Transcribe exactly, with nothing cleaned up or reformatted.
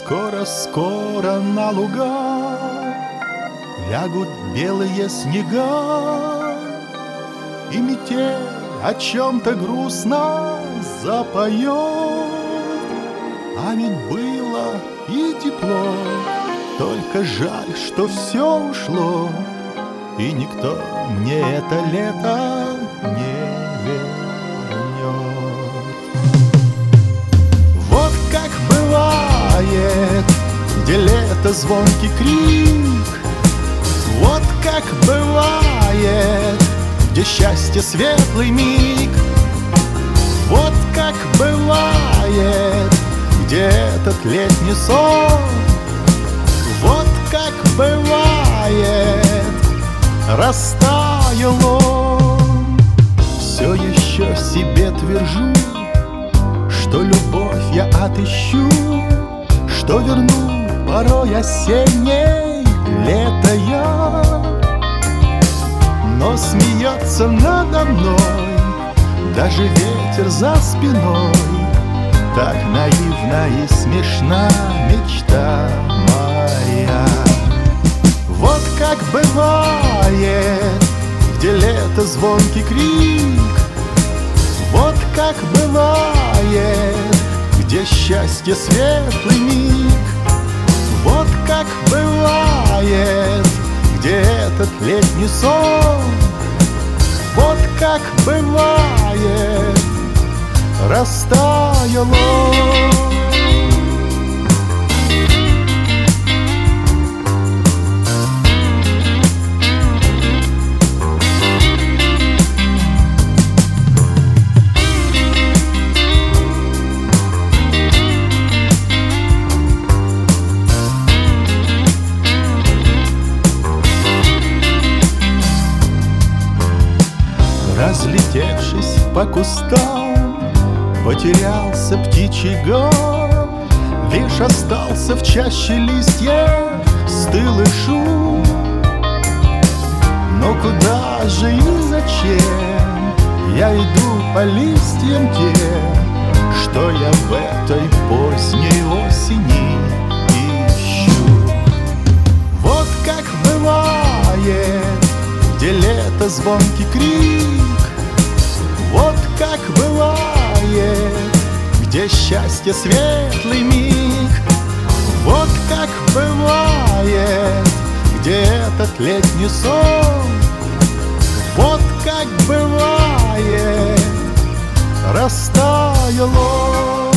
Скоро-скоро на луга лягут белые снега, и метель о чем-то грустно запоет. А ведь было и тепло, только жаль, что все ушло, и никто мне это лето не вернет. Вот как бывает, где лето звонкий крик, вот как бывает, где счастье светлый миг, вот как бывает, где этот летний сон, вот как бывает, растаял он. Все еще себе твержу, что любовь я отыщу, что верну порой осенней лето я. Но смеется надо мной даже ветер за спиной. Так наивна и смешна мечта моя. Вот как бывает, где лето звонкий крик, вот как бывает, где счастье светлый миг, вот как бывает, где этот летний сон, вот как бывает, растаял он. Разлетевшись по кустам, потерялся птичий гам, лишь остался в чаще листьев стылый шум. Но куда же и зачем я иду по листьям тем, что я в этой поздней осени ищу? Вот как бывает, где лето звонкий крик, вот как бывает, где счастье светлый миг, вот как бывает, где этот летний сон, вот как бывает, растаял он.